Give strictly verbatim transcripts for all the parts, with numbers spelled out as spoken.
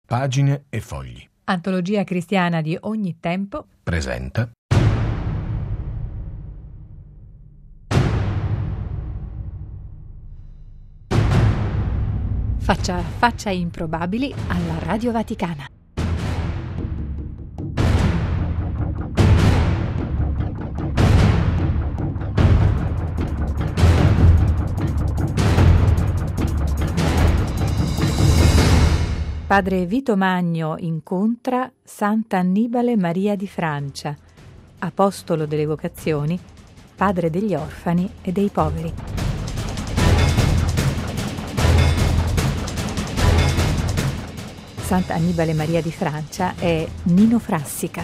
Pagine e fogli. Antologia cristiana di ogni tempo. Presenta. Faccia a faccia improbabili alla Radio Vaticana. Padre Vito Magno incontra Sant'Annibale Maria di Francia, apostolo delle vocazioni, padre degli orfani e dei poveri. Sant'Annibale Maria di Francia è Nino Frassica.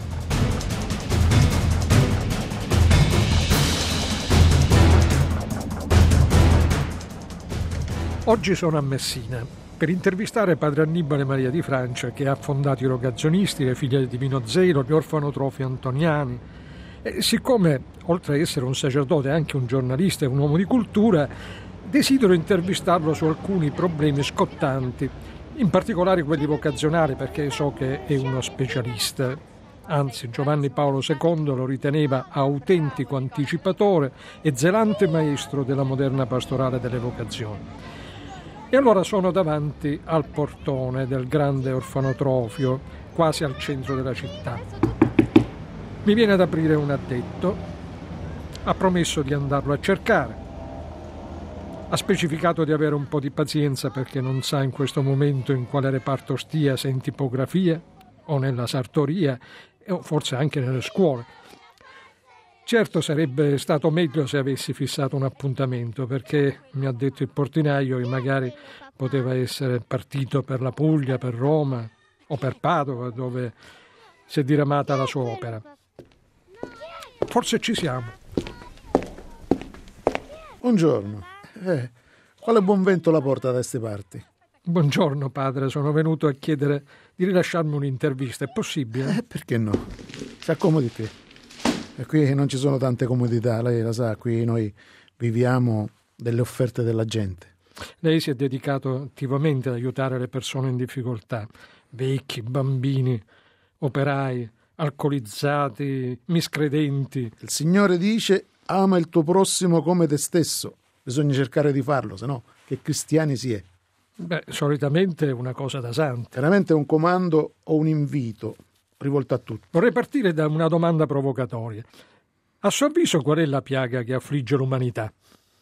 Oggi sono a Messina per intervistare padre Annibale Maria di Francia, che ha fondato i Rogazionisti, le Figlie del Divino Zelo, gli Orfanotrofi Antoniani. E siccome, oltre a essere un sacerdote, è anche un giornalista e un uomo di cultura, desidero intervistarlo su alcuni problemi scottanti, in particolare quelli vocazionali, perché so che è uno specialista. Anzi, Giovanni Paolo secondo lo riteneva autentico anticipatore e zelante maestro della moderna pastorale delle vocazioni. E allora sono davanti al portone del grande orfanotrofio, quasi al centro della città. Mi viene ad aprire un addetto, ha promesso di andarlo a cercare. Ha specificato di avere un po' di pazienza perché non sa in questo momento in quale reparto stia, se in tipografia o nella sartoria, o forse anche nelle scuole. Certo, sarebbe stato meglio se avessi fissato un appuntamento, perché, mi ha detto il portinaio, che magari poteva essere partito per la Puglia, per Roma o per Padova, dove si è diramata la sua opera. Forse ci siamo. Buongiorno. Eh, quale buon vento la porta da queste parti? Buongiorno, padre. Sono venuto a chiedere di rilasciarmi un'intervista. È possibile? Eh, perché no? Si accomodi qui. E qui non ci sono tante comodità, lei la sa, qui noi viviamo delle offerte della gente. Lei si è dedicato attivamente ad aiutare le persone in difficoltà, vecchi, bambini, operai, alcolizzati, miscredenti. Il Signore dice: ama il tuo prossimo come te stesso. Bisogna cercare di farlo, se no che cristiani si è? Beh, solitamente è una cosa da santi. Veramente è un comando o un invito rivolto a tutti. Vorrei partire da una domanda provocatoria. A suo avviso, qual è la piaga che affligge l'umanità?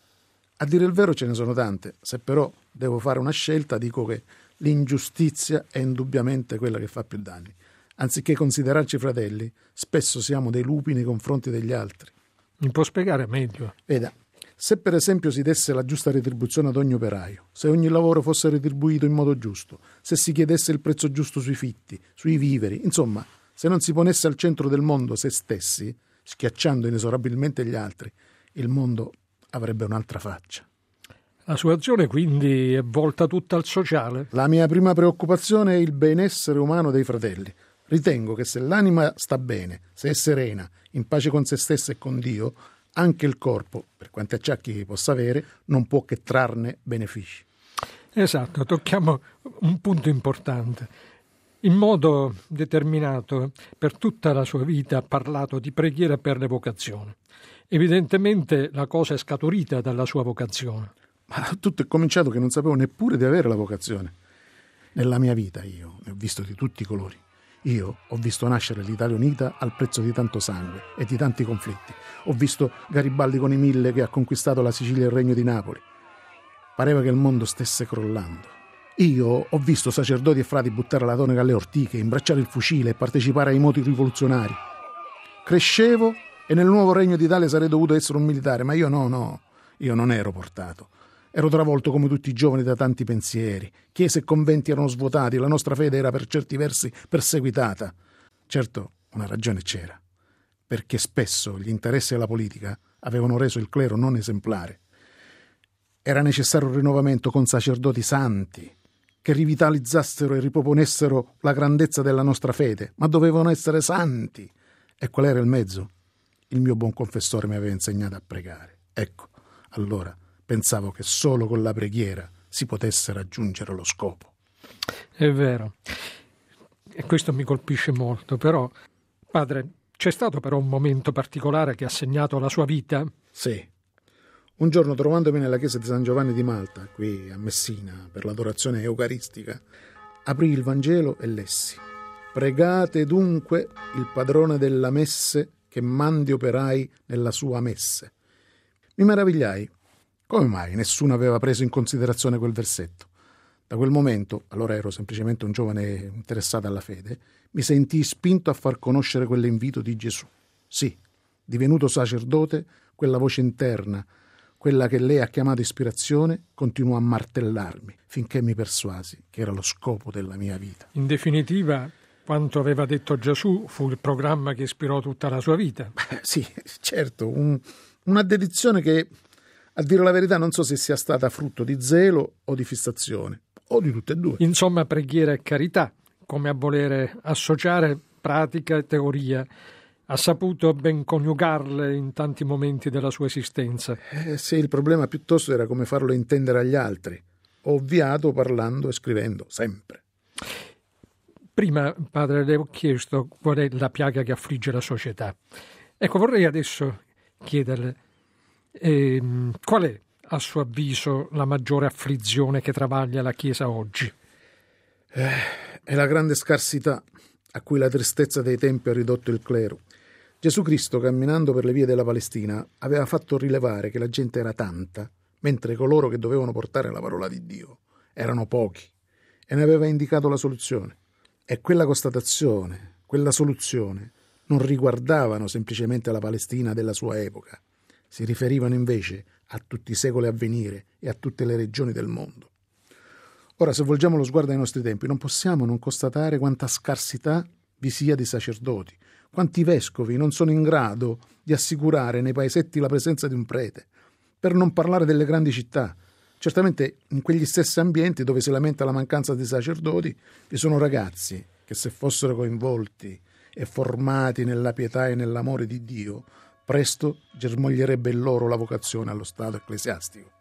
A dire il vero ce ne sono tante. Se però devo fare una scelta, dico che l'ingiustizia è indubbiamente quella che fa più danni. Anziché considerarci fratelli, spesso siamo dei lupi nei confronti degli altri. Mi può spiegare meglio? Veda, se per esempio si desse la giusta retribuzione ad ogni operaio, se ogni lavoro fosse retribuito in modo giusto, se si chiedesse il prezzo giusto sui fitti, sui viveri, insomma, se non si ponesse al centro del mondo se stessi, schiacciando inesorabilmente gli altri, il mondo avrebbe un'altra faccia. La sua azione quindi è volta tutta al sociale? La mia prima preoccupazione è il benessere umano dei fratelli. Ritengo che se l'anima sta bene, se è serena, in pace con se stessa e con Dio, anche il corpo, per quanti acciacchi possa avere, non può che trarne benefici. Esatto, tocchiamo un punto importante. In modo determinato, per tutta la sua vita ha parlato di preghiera per le vocazioni. Evidentemente la cosa è scaturita dalla sua vocazione. Ma tutto è cominciato che non sapevo neppure di avere la vocazione. Nella mia vita io ne ho visto di tutti i colori. Io ho visto nascere l'Italia unita al prezzo di tanto sangue e di tanti conflitti. Ho visto Garibaldi con i mille che ha conquistato la Sicilia e il Regno di Napoli. Pareva che il mondo stesse crollando. Io ho visto sacerdoti e frati buttare la tonaca alle ortiche, imbracciare il fucile e partecipare ai moti rivoluzionari. Crescevo e nel nuovo Regno d'Italia sarei dovuto essere un militare, ma io no, no, io non ero portato. Ero travolto come tutti i giovani da tanti pensieri. Chiese e conventi erano svuotati, la nostra fede era per certi versi perseguitata. Certo, una ragione c'era, perché spesso gli interessi della politica avevano reso il clero non esemplare. Era necessario un rinnovamento con sacerdoti santi, che rivitalizzassero e riproponessero la grandezza della nostra fede, ma dovevano essere santi. E qual era il mezzo? Il mio buon confessore mi aveva insegnato a pregare. Ecco, allora pensavo che solo con la preghiera si potesse raggiungere lo scopo. È vero. E questo mi colpisce molto, però, padre, c'è stato però un momento particolare che ha segnato la sua vita? Sì. Un giorno, trovandomi nella chiesa di San Giovanni di Malta, qui a Messina, per l'adorazione eucaristica, aprì il Vangelo e lessi: pregate dunque il padrone della messe che mandi operai nella sua messe. Mi meravigliai. Come mai nessuno aveva preso in considerazione quel versetto? Da quel momento, allora ero semplicemente un giovane interessato alla fede, mi sentii spinto a far conoscere quell'invito di Gesù. Sì, divenuto sacerdote, quella voce interna, quella che lei ha chiamato ispirazione, continuò a martellarmi finché mi persuasi che era lo scopo della mia vita. In definitiva, quanto aveva detto Gesù fu il programma che ispirò tutta la sua vita. Sì, certo, un, una dedizione che, a dire la verità, non so se sia stata frutto di zelo o di fissazione, o di tutte e due. Insomma, preghiera e carità, come a volere associare pratica e teoria. Ha saputo ben coniugarle in tanti momenti della sua esistenza. Eh, sì, il problema piuttosto era come farlo intendere agli altri. Ho ovviato parlando e scrivendo, sempre. Prima, padre, le ho chiesto qual è la piaga che affligge la società. Ecco, vorrei adesso chiederle eh, qual è, a suo avviso, la maggiore afflizione che travaglia la Chiesa oggi? Eh, è la grande scarsità a cui la tristezza dei tempi ha ridotto il clero. Gesù Cristo, camminando per le vie della Palestina, aveva fatto rilevare che la gente era tanta, mentre coloro che dovevano portare la parola di Dio erano pochi, e ne aveva indicato la soluzione. E quella constatazione, quella soluzione, non riguardavano semplicemente la Palestina della sua epoca, si riferivano invece a tutti i secoli a venire e a tutte le regioni del mondo. Ora, se volgiamo lo sguardo ai nostri tempi, non possiamo non constatare quanta scarsità vi sia di sacerdoti, quanti vescovi non sono in grado di assicurare nei paesetti la presenza di un prete, per non parlare delle grandi città. Certamente in quegli stessi ambienti dove si lamenta la mancanza di sacerdoti vi sono ragazzi che, se fossero coinvolti e formati nella pietà e nell'amore di Dio, presto germoglierebbe in loro la vocazione allo stato ecclesiastico.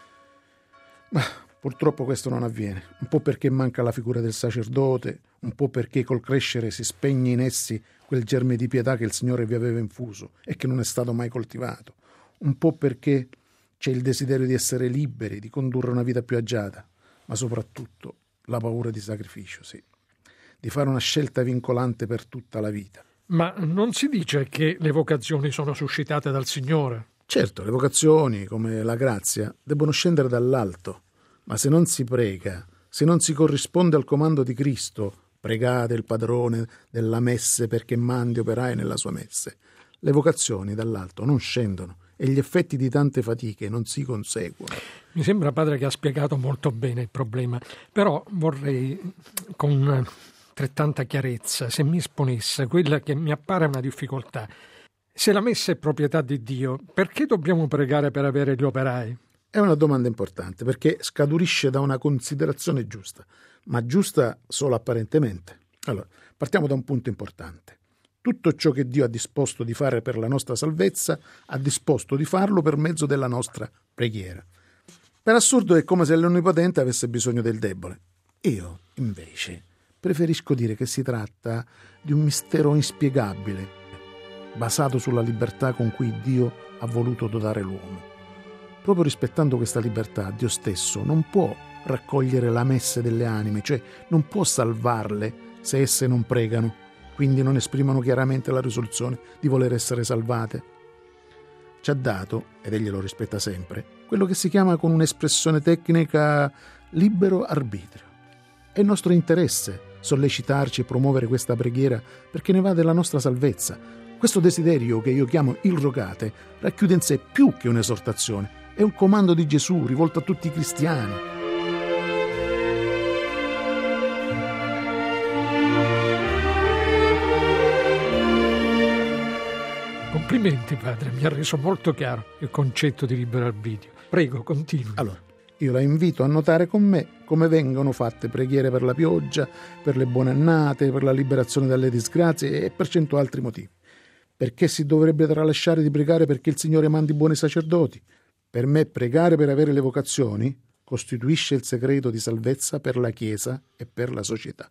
Ma purtroppo questo non avviene, un po' perché manca la figura del sacerdote, un po' perché col crescere si spegne in essi quel germe di pietà che il Signore vi aveva infuso e che non è stato mai coltivato, un po' perché c'è il desiderio di essere liberi, di condurre una vita più agiata, ma soprattutto la paura di sacrificio, sì, di fare una scelta vincolante per tutta la vita. Ma non si dice che le vocazioni sono suscitate dal Signore? Certo, le vocazioni, come la grazia, debbono scendere dall'alto, ma se non si prega, se non si corrisponde al comando di Cristo, pregate il padrone della messe perché mandi operai nella sua messe, le vocazioni dall'alto non scendono e gli effetti di tante fatiche non si conseguono. Mi sembra, padre, che ha spiegato molto bene il problema, però vorrei, con altrettanta chiarezza, se mi esponesse quella che mi appare una difficoltà. Se la messa è proprietà di Dio, perché dobbiamo pregare per avere gli operai? È una domanda importante, perché scaturisce da una considerazione giusta, ma giusta solo apparentemente. Allora, partiamo da un punto importante. Tutto ciò che Dio ha disposto di fare per la nostra salvezza, ha disposto di farlo per mezzo della nostra preghiera. Per assurdo è come se l'Onnipotente avesse bisogno del debole. Io, invece, preferisco dire che si tratta di un mistero inspiegabile, basato sulla libertà con cui Dio ha voluto dotare l'uomo. Proprio rispettando questa libertà, Dio stesso non può raccogliere la messe delle anime, cioè non può salvarle se esse non pregano, quindi non esprimono chiaramente la risoluzione di voler essere salvate. Ci ha dato, ed egli lo rispetta sempre, quello che si chiama con un'espressione tecnica libero arbitrio. È il nostro interesse sollecitarci e promuovere questa preghiera perché ne va della nostra salvezza. Questo desiderio, che io chiamo il rogate, racchiude in sé più che un'esortazione, è un comando di Gesù rivolto a tutti i cristiani. Complimenti, padre, mi ha reso molto chiaro il concetto di libero arbitrio. Prego, continui. Allora, io la invito a notare con me come vengono fatte preghiere per la pioggia, per le buone annate, per la liberazione dalle disgrazie e per cento altri motivi. Perché si dovrebbe tralasciare di pregare perché il Signore mandi buoni sacerdoti? Per me pregare per avere le vocazioni costituisce il segreto di salvezza per la Chiesa e per la società.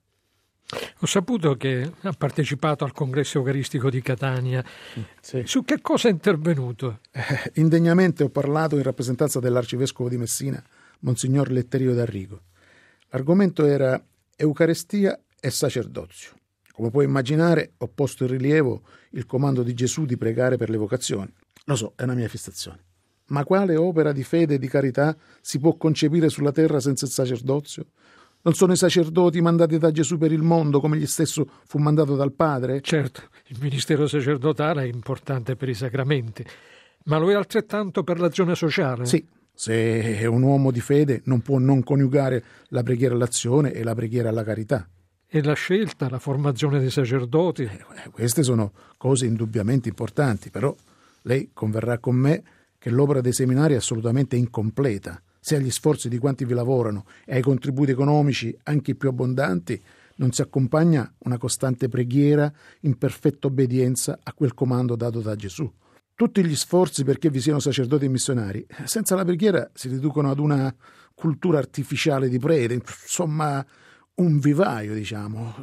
Ho saputo che ha partecipato al congresso eucaristico di Catania. Sì. Su che cosa è intervenuto? Eh, indegnamente ho parlato in rappresentanza dell'arcivescovo di Messina, Monsignor Letterio d'Arrigo. L'argomento era Eucaristia e sacerdozio. Come puoi immaginare, ho posto in rilievo il comando di Gesù di pregare per le vocazioni. Lo so, è una mia fissazione. Ma quale opera di fede e di carità si può concepire sulla terra senza il sacerdozio? Non sono i sacerdoti mandati da Gesù per il mondo, come egli stesso fu mandato dal Padre? Certo, il ministero sacerdotale è importante per i sacramenti, ma lo è altrettanto per l'azione sociale? Sì, se è un uomo di fede non può non coniugare la preghiera all'azione e la preghiera alla carità. E la scelta, la formazione dei sacerdoti? Eh, queste sono cose indubbiamente importanti, però lei converrà con me che l'opera dei seminari è assolutamente incompleta. Se agli sforzi di quanti vi lavorano e ai contributi economici, anche i più abbondanti, non si accompagna una costante preghiera in perfetta obbedienza a quel comando dato da Gesù. Tutti gli sforzi perché vi siano sacerdoti e missionari, senza la preghiera si riducono ad una cultura artificiale di prede, insomma un vivaio, diciamo.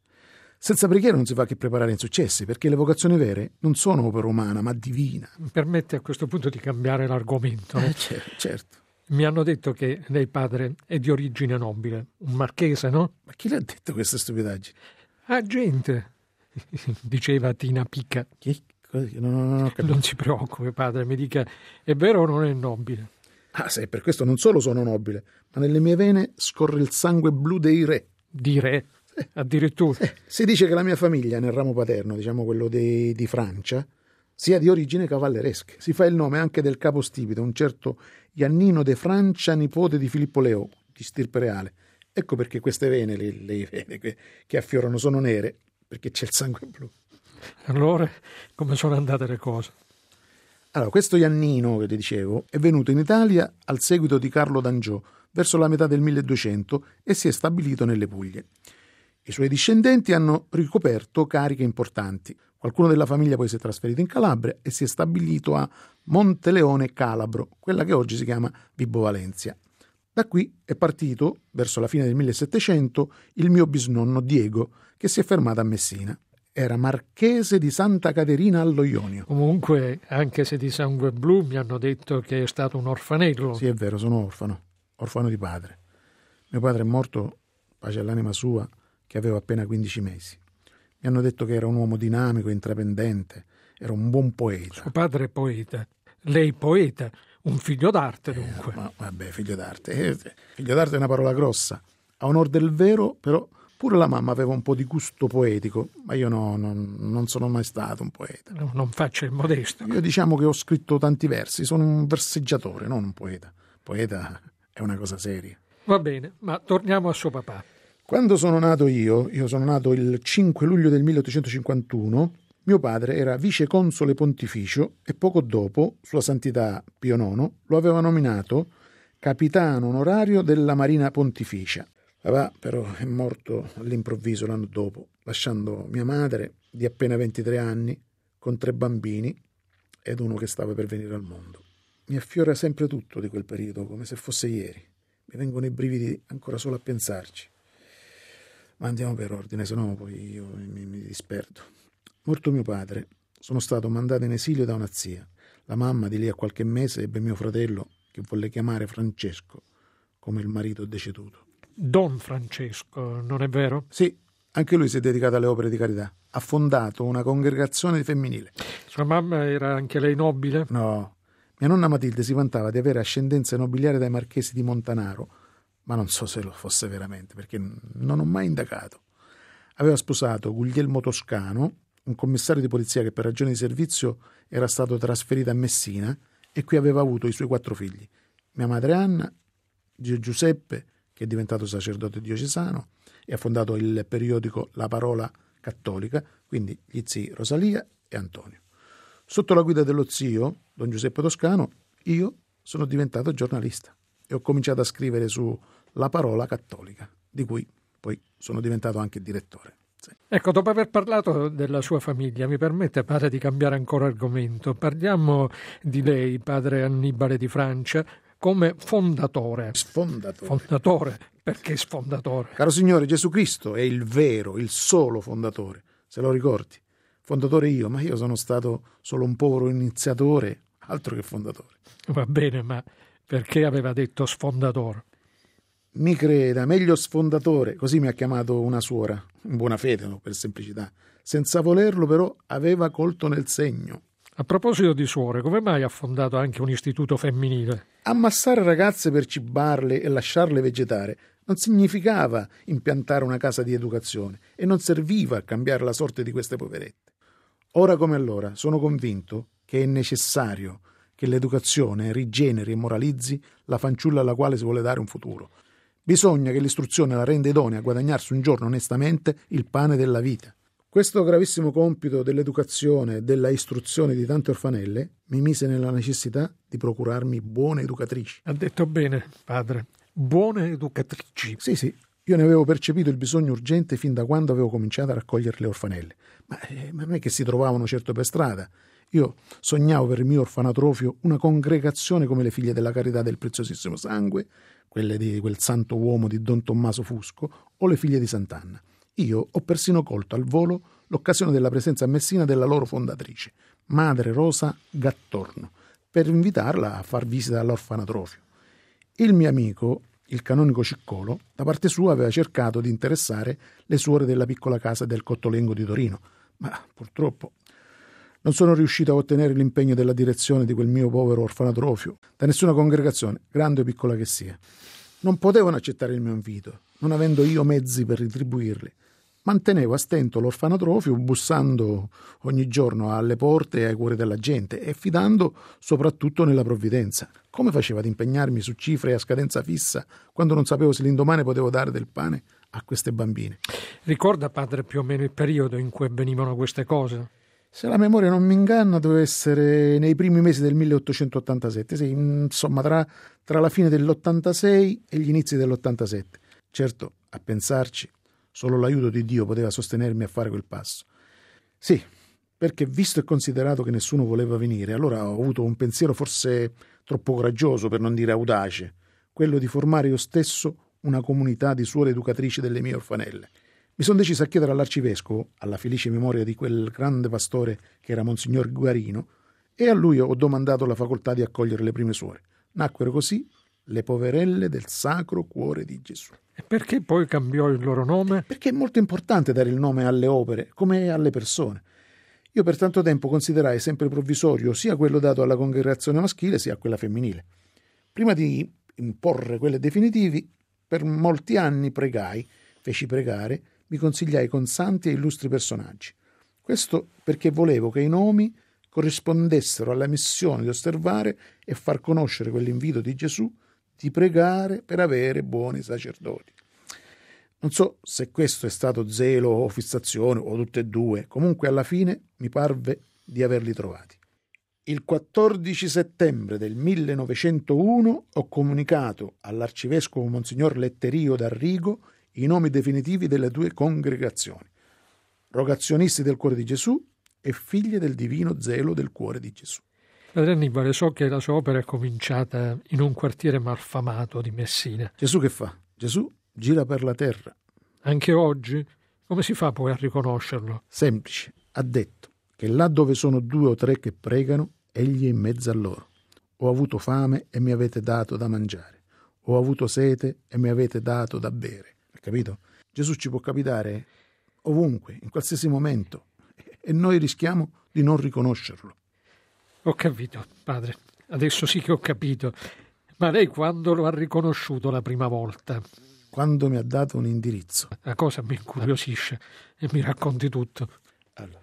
Senza preghiera non si fa che preparare insuccessi, perché le vocazioni vere non sono opera umana, ma divina. Mi permette a questo punto di cambiare l'argomento? Eh, certo, certo. Mi hanno detto che lei, padre, è di origine nobile, un marchese, no? Ma chi le ha detto queste stupidaggini? Ah, gente, diceva Tina Picca. Chi? Così, no, no, no, non si preoccupi, padre, mi dica, è vero o non è nobile? Ah, se per questo non solo sono nobile, ma nelle mie vene scorre il sangue blu dei re. Di re? Eh, addirittura? Eh, si dice che la mia famiglia, nel ramo paterno, diciamo quello dei, di Francia, sia di origini cavalleresche. Si fa il nome anche del capostipite, un certo Iannino de Francia, nipote di Filippo Leo, di stirpe reale. Ecco perché queste vene, le, le vene che, che affiorano, sono nere, perché c'è il sangue blu. Allora, come sono andate le cose? Allora, questo Iannino, che ti dicevo, è venuto in Italia al seguito di Carlo d'Angiò, verso la metà del milleduecento, e si è stabilito nelle Puglie. I suoi discendenti hanno ricoperto cariche importanti. Qualcuno della famiglia poi si è trasferito in Calabria e si è stabilito a Monteleone Calabro, quella che oggi si chiama Vibo Valentia. Da qui è partito, verso la fine del millesettecento, il mio bisnonno Diego, che si è fermato a Messina. Era marchese di Santa Caterina allo Ionio. Comunque, anche se di sangue blu, mi hanno detto che è stato un orfanello. Sì, è vero, sono orfano, orfano di padre. Mio padre è morto, pace all'anima sua, che aveva appena quindici mesi. Mi hanno detto che era un uomo dinamico, intraprendente, era un buon poeta. Suo padre è poeta, lei poeta, un figlio d'arte dunque. Eh, ma, vabbè, figlio d'arte. Eh, figlio d'arte è una parola grossa. A onor del vero, però, pure la mamma aveva un po' di gusto poetico, ma io no, non, non sono mai stato un poeta. No, non faccia il modesto. Io diciamo che ho scritto tanti versi, sono un verseggiatore, non un poeta. Poeta è una cosa seria. Va bene, ma torniamo a suo papà. Quando sono nato io, io sono nato il cinque luglio del milleottocentocinquantuno, mio padre era viceconsole pontificio e poco dopo, Sua Santità Pio nono, lo aveva nominato capitano onorario della Marina Pontificia. Papà però è morto all'improvviso l'anno dopo, lasciando mia madre di appena ventitré anni, con tre bambini ed uno che stava per venire al mondo. Mi affiora sempre tutto di quel periodo, come se fosse ieri. Mi vengono i brividi ancora solo a pensarci. Ma andiamo per ordine, se no poi io mi, mi disperdo. Morto mio padre, sono stato mandato in esilio da una zia. La mamma di lì a qualche mese ebbe mio fratello, che volle chiamare Francesco, come il marito deceduto. Don Francesco, non è vero? Sì, anche lui si è dedicato alle opere di carità. Ha fondato una congregazione femminile. Sua mamma era anche lei nobile? No, mia nonna Matilde si vantava di avere ascendenza nobiliare dai marchesi di Montanaro, ma non so se lo fosse veramente, perché non ho mai indagato. Aveva sposato Guglielmo Toscano, un commissario di polizia che per ragioni di servizio era stato trasferito a Messina e qui aveva avuto i suoi quattro figli. Mia madre Anna, zio Giuseppe, che è diventato sacerdote diocesano e ha fondato il periodico La Parola Cattolica, quindi gli zii Rosalia e Antonio. Sotto la guida dello zio, don Giuseppe Toscano, io sono diventato giornalista e ho cominciato a scrivere su La Parola Cattolica, di cui poi sono diventato anche direttore. Sì. Ecco, dopo aver parlato della sua famiglia, mi permette, padre, di cambiare ancora argomento. Parliamo di lei, padre Annibale di Francia. come fondatore. Sfondatore. Fondatore, perché sfondatore? Caro Signore, Gesù Cristo è il vero, il solo fondatore, se lo ricordi. Fondatore io, ma io sono stato solo un povero iniziatore, altro che fondatore. Va bene, ma perché aveva detto sfondatore? Mi creda, meglio sfondatore, così mi ha chiamato una suora, in buona fede, no, per semplicità. Senza volerlo, però, aveva colto nel segno. A proposito di suore, come mai ha fondato anche un istituto femminile? Ammassare ragazze per cibarle e lasciarle vegetare non significava impiantare una casa di educazione e non serviva a cambiare la sorte di queste poverette. Ora come allora sono convinto che è necessario che l'educazione rigeneri e moralizzi la fanciulla alla quale si vuole dare un futuro. Bisogna che l'istruzione la renda idonea a guadagnarsi un giorno onestamente il pane della vita. Questo gravissimo compito dell'educazione e della istruzione di tante orfanelle mi mise nella necessità di procurarmi buone educatrici. Ha detto bene, padre. Buone educatrici. Sì, sì, io ne avevo percepito il bisogno urgente fin da quando avevo cominciato a raccogliere le orfanelle. Ma, eh, ma non è che si trovavano certo per strada. Io sognavo per il mio orfanatrofio una congregazione come le figlie della carità del preziosissimo sangue, quelle di quel santo uomo di Don Tommaso Fusco o le figlie di Sant'Anna. Io ho persino colto al volo l'occasione della presenza a Messina della loro fondatrice, Madre Rosa Gattorno, per invitarla a far visita all'orfanatrofio. Il mio amico, il canonico Ciccolo, da parte sua aveva cercato di interessare le suore della piccola casa del Cottolengo di Torino, ma purtroppo non sono riuscito a ottenere l'impegno della direzione di quel mio povero orfanatrofio da nessuna congregazione, grande o piccola che sia. Non potevano accettare il mio invito, non avendo io mezzi per retribuirli. Mantenevo a stento l'orfanatrofio, bussando ogni giorno alle porte e ai cuori della gente e fidando soprattutto nella provvidenza. Come facevo ad impegnarmi su cifre a scadenza fissa quando non sapevo se l'indomani potevo dare del pane a queste bambine? Ricorda, padre, più o meno il periodo in cui avvenivano queste cose? Se la memoria non mi inganna, deve essere nei primi mesi del milleottocentottantasette, sì, insomma tra, tra la fine dell'ottantasei e gli inizi dell'ottantasette. Certo, a pensarci, solo l'aiuto di Dio poteva sostenermi a fare quel passo. Sì, perché visto e considerato che nessuno voleva venire, allora ho avuto un pensiero forse troppo coraggioso, per non dire audace, quello di formare io stesso una comunità di suore educatrici delle mie orfanelle. Mi sono deciso a chiedere all'arcivescovo, alla felice memoria di quel grande pastore che era Monsignor Guarino, e a lui ho domandato la facoltà di accogliere le prime suore. Nacquero così le poverelle del Sacro Cuore di Gesù. E perché poi cambiò il loro nome? Perché è molto importante dare il nome alle opere, come alle persone. Io per tanto tempo considerai sempre provvisorio sia quello dato alla congregazione maschile sia a quella femminile. Prima di imporre quelle definitivi, per molti anni pregai, feci pregare, mi consigliai con santi e illustri personaggi. Questo perché volevo che i nomi corrispondessero alla missione di osservare e far conoscere quell'invito di Gesù di pregare per avere buoni sacerdoti. Non so se questo è stato zelo o fissazione o tutte e due, comunque alla fine mi parve di averli trovati. Il quattordici settembre del millenovecentouno ho comunicato all'arcivescovo Monsignor Letterio d'Arrigo i nomi definitivi delle due congregazioni, Rogazionisti del Cuore di Gesù e Figlie del Divino Zelo del Cuore di Gesù. Padre Annibale, so che la sua opera è cominciata in un quartiere malfamato di Messina. Gesù che fa? Gesù gira per la terra. Anche oggi? Come si fa poi a riconoscerlo? Semplice. Ha detto che là dove sono due o tre che pregano, egli è in mezzo a loro. Ho avuto fame e mi avete dato da mangiare. Ho avuto sete e mi avete dato da bere. Capito? Gesù ci può capitare ovunque, in qualsiasi momento, e noi rischiamo di non riconoscerlo. Ho capito, padre. Adesso sì che ho capito. Ma lei quando lo ha riconosciuto la prima volta? Quando mi ha dato un indirizzo. La cosa mi incuriosisce e mi racconti tutto. Allora,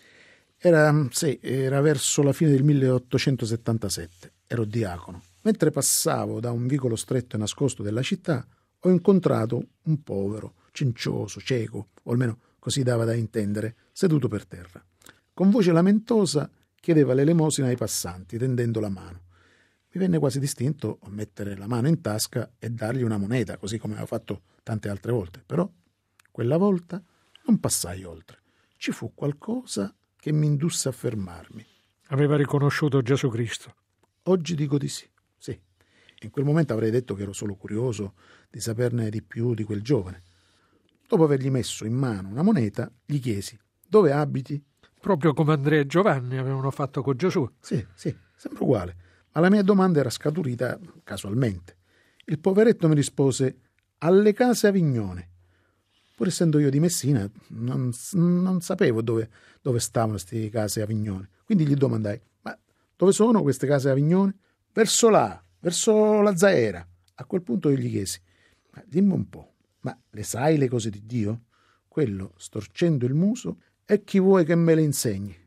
era, sì, era verso la fine del milleottocentosettantasette. Ero diacono. Mentre passavo da un vicolo stretto e nascosto della città, ho incontrato un povero, cincioso, cieco, o almeno così dava da intendere, seduto per terra. Con voce lamentosa chiedeva l'elemosina ai passanti, tendendo la mano. Mi venne quasi distinto mettere la mano in tasca e dargli una moneta, così come avevo fatto tante altre volte. Però quella volta non passai oltre. Ci fu qualcosa che mi indusse a fermarmi. Aveva riconosciuto Gesù Cristo? Oggi dico di sì, sì. In quel momento avrei detto che ero solo curioso di saperne di più di quel giovane. Dopo avergli messo in mano una moneta, gli chiesi: dove abiti? Proprio come Andrea e Giovanni avevano fatto con Gesù. Sì, sì, sempre uguale. Ma la mia domanda era scaturita casualmente. Il poveretto mi rispose: alle case Avignone. Pur essendo io di Messina, non, non sapevo dove, dove stavano queste case Avignone. Quindi gli domandai: ma dove sono queste case Avignone? Verso là, verso la Zaera. A quel punto io gli chiesi: ma dimmi un po', ma le sai le cose di Dio? Quello, storcendo il muso: e chi vuoi che me le insegni?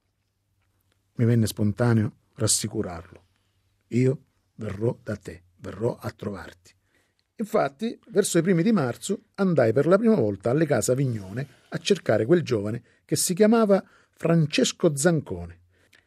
Mi venne spontaneo rassicurarlo. Io verrò da te, verrò a trovarti. Infatti, verso i primi di marzo, andai per la prima volta alle case Avignone a cercare quel giovane che si chiamava Francesco Zancone.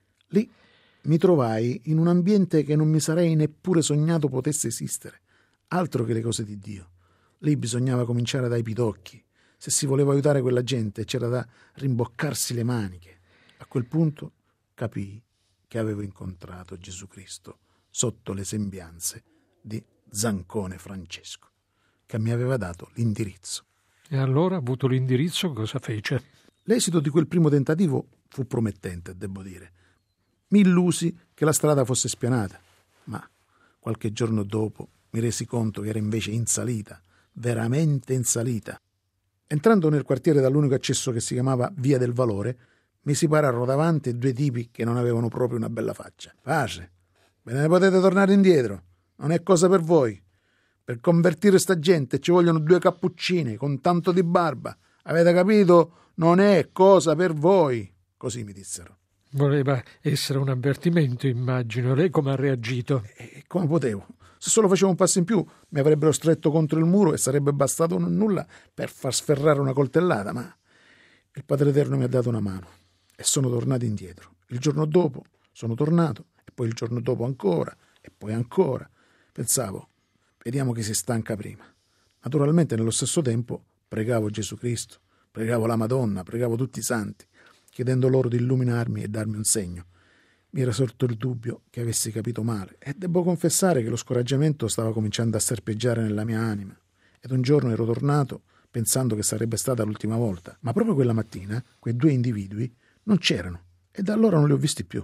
Lì mi trovai in un ambiente che non mi sarei neppure sognato potesse esistere. Altro che le cose di Dio. Lì bisognava cominciare dai pidocchi. Se si voleva aiutare quella gente c'era da rimboccarsi le maniche. A quel punto capii che avevo incontrato Gesù Cristo sotto le sembianze di Zancone Francesco, che mi aveva dato l'indirizzo. E allora, avuto l'indirizzo, cosa fece? L'esito di quel primo tentativo fu promettente, devo dire. Mi illusi che la strada fosse spianata, ma qualche giorno dopo mi resi conto che era invece in salita, veramente in salita. Entrando nel quartiere dall'unico accesso che si chiamava Via del Valore, mi si pararono davanti due tipi che non avevano proprio una bella faccia. Pace, ve ne potete tornare indietro, non è cosa per voi. Per convertire sta gente ci vogliono due cappuccini con tanto di barba. Avete capito? Non è cosa per voi. Così mi dissero. Voleva essere un avvertimento, immagino. Lei come ha reagito? E come potevo? Se solo facevo un passo in più mi avrebbero stretto contro il muro e sarebbe bastato un nulla per far sferrare una coltellata, ma il Padre Eterno mi ha dato una mano e sono tornato indietro. Il giorno dopo sono tornato e poi il giorno dopo ancora e poi ancora. Pensavo, vediamo chi si stanca prima. Naturalmente nello stesso tempo pregavo Gesù Cristo, pregavo la Madonna, pregavo tutti i santi, chiedendo loro di illuminarmi e darmi un segno. Mi era sorto il dubbio che avessi capito male e devo confessare che lo scoraggiamento stava cominciando a serpeggiare nella mia anima. Ed un giorno ero tornato pensando che sarebbe stata l'ultima volta, ma proprio quella mattina quei due individui non c'erano e da allora non li ho visti più.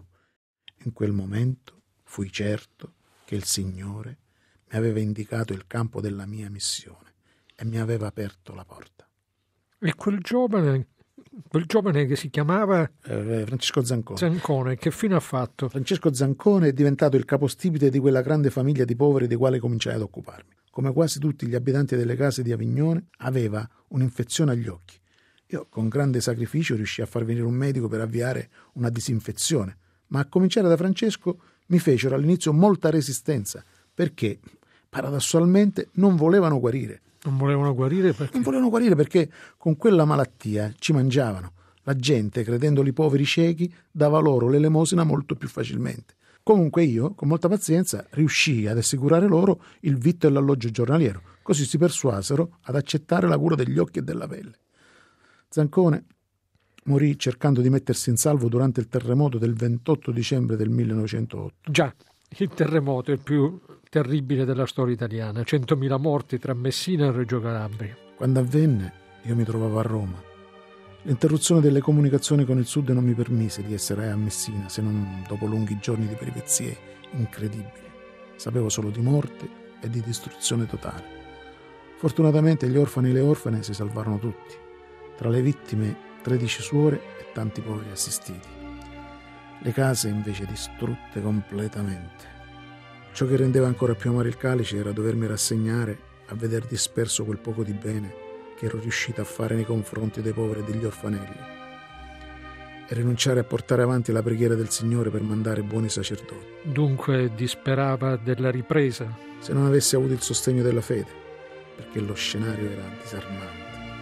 In quel momento fui certo che il Signore mi aveva indicato il campo della mia missione e mi aveva aperto la porta. E quel giovane, quel giovane che si chiamava Eh, Francesco Zancone. Zancone, che fine ha fatto? Francesco Zancone è diventato il capostipite di quella grande famiglia di poveri di quale cominciai ad occuparmi. Come quasi tutti gli abitanti delle case di Avignone, aveva un'infezione agli occhi. Io con grande sacrificio riuscii a far venire un medico per avviare una disinfezione, ma a cominciare da Francesco mi fecero all'inizio molta resistenza, perché paradossalmente non volevano guarire. Non volevano guarire perché? Non volevano guarire perché con quella malattia ci mangiavano. La gente, credendoli poveri ciechi, dava loro l'elemosina molto più facilmente. Comunque io, con molta pazienza, riuscii ad assicurare loro il vitto e l'alloggio giornaliero. Così si persuasero ad accettare la cura degli occhi e della pelle. Zancone morì cercando di mettersi in salvo durante il terremoto del ventotto dicembre del millenovecentootto. Già, il terremoto è il più terribile della storia italiana. centomila morti tra Messina e Reggio Calabria. Quando avvenne, io mi trovavo a Roma. L'interruzione delle comunicazioni con il sud non mi permise di essere a Messina, se non dopo lunghi giorni di peripezie incredibili. Sapevo solo di morte e di distruzione totale. Fortunatamente gli orfani e le orfane si salvarono tutti. Tra le vittime tredici suore e tanti poveri assistiti. Le case invece distrutte completamente. Ciò che rendeva ancora più amaro il calice era dovermi rassegnare a veder disperso quel poco di bene che ero riuscito a fare nei confronti dei poveri e degli orfanelli e rinunciare a portare avanti la preghiera del Signore per mandare buoni sacerdoti. Dunque disperava della ripresa? Se non avessi avuto il sostegno della fede, perché lo scenario era disarmante.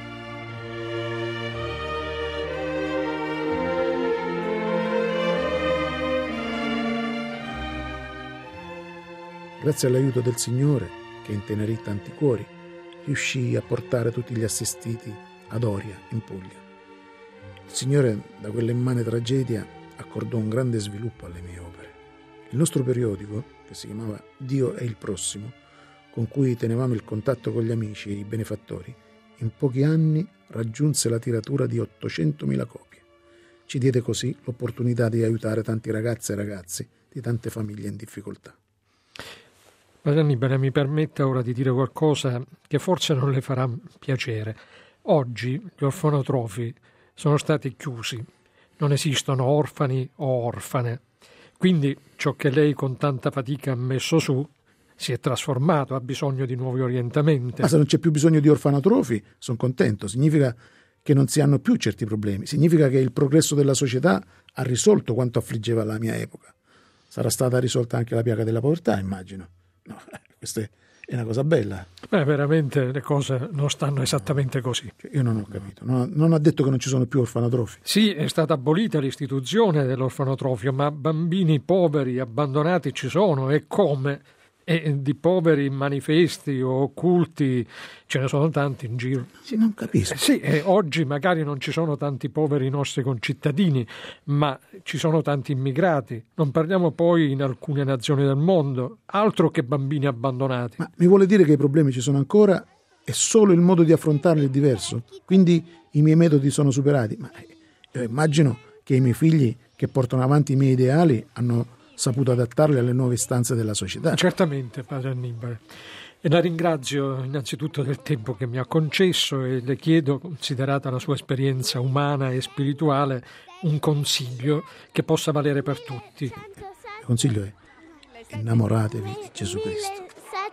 Grazie all'aiuto del Signore, che intenerì tanti cuori, riuscii a portare tutti gli assistiti ad Oria, in Puglia. Il Signore, da quella immane tragedia, accordò un grande sviluppo alle mie opere. Il nostro periodico, che si chiamava Dio e il Prossimo, con cui tenevamo il contatto con gli amici e i benefattori, in pochi anni raggiunse la tiratura di ottocentomila copie. Ci diede così l'opportunità di aiutare tanti ragazzi e ragazzi di tante famiglie in difficoltà. Padre Annibale, mi permetta ora di dire qualcosa che forse non le farà piacere. Oggi gli orfanotrofi sono stati chiusi, non esistono orfani o orfane. Quindi ciò che lei con tanta fatica ha messo su si è trasformato, ha bisogno di nuovi orientamenti. Ma se non c'è più bisogno di orfanotrofi, sono contento. Significa che non si hanno più certi problemi. Significa che il progresso della società ha risolto quanto affliggeva la mia epoca. Sarà stata risolta anche la piaga della povertà, immagino. No, questa è una cosa bella. Beh, veramente le cose non stanno esattamente così. Cioè, io non ho capito. Non, non ha detto che non ci sono più orfanotrofi. Sì, è stata abolita l'istituzione dell'orfanotrofio, ma bambini poveri, abbandonati ci sono, e come? E di poveri manifesti o occulti ce ne sono tanti in giro. Sì, non capisco. Sì, e oggi magari non ci sono tanti poveri nostri concittadini, ma ci sono tanti immigrati. Non parliamo poi in alcune nazioni del mondo, altro che bambini abbandonati. Ma mi vuole dire che i problemi ci sono ancora e solo il modo di affrontarli è diverso? Quindi i miei metodi sono superati? Ma io immagino che i miei figli, che portano avanti i miei ideali, hanno saputo adattarli alle nuove istanze della società. Certamente, padre Annibale. E la ringrazio innanzitutto del tempo che mi ha concesso e le chiedo, considerata la sua esperienza umana e spirituale, un consiglio che possa valere per tutti. Il consiglio è: innamoratevi di Gesù Cristo.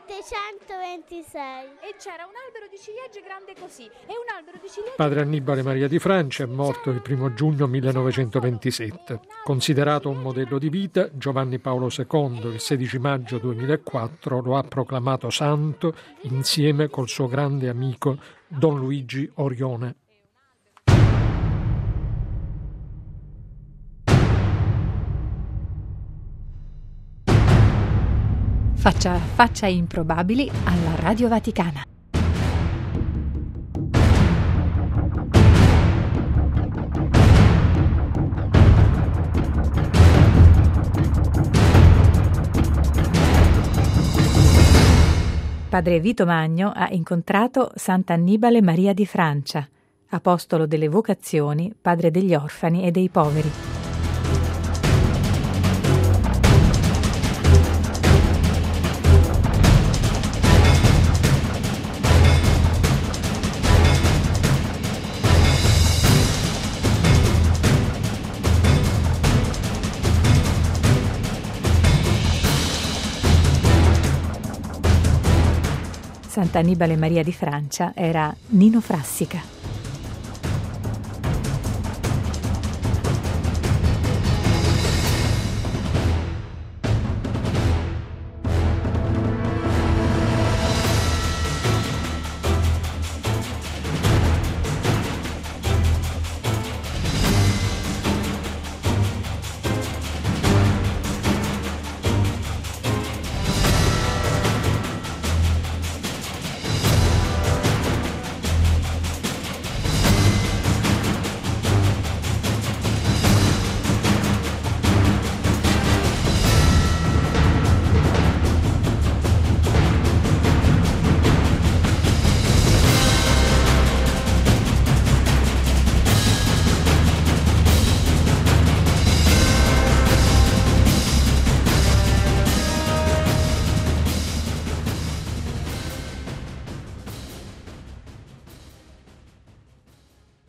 settecentoventisei E c'era un albero di ciliegie grande così e un albero di ciliegie. Padre Annibale Maria di Francia è morto il primo giugno millenovecentoventisette. Considerato un modello di vita, Giovanni Paolo secondo il sedici maggio duemilaquattro lo ha proclamato santo insieme col suo grande amico Don Luigi Orione. Faccia Faccia improbabili alla Radio Vaticana. Padre Vito Magno ha incontrato Sant'Annibale Maria di Francia, apostolo delle vocazioni, padre degli orfani e dei poveri. Sant'Annibale Maria di Francia era Nino Frassica.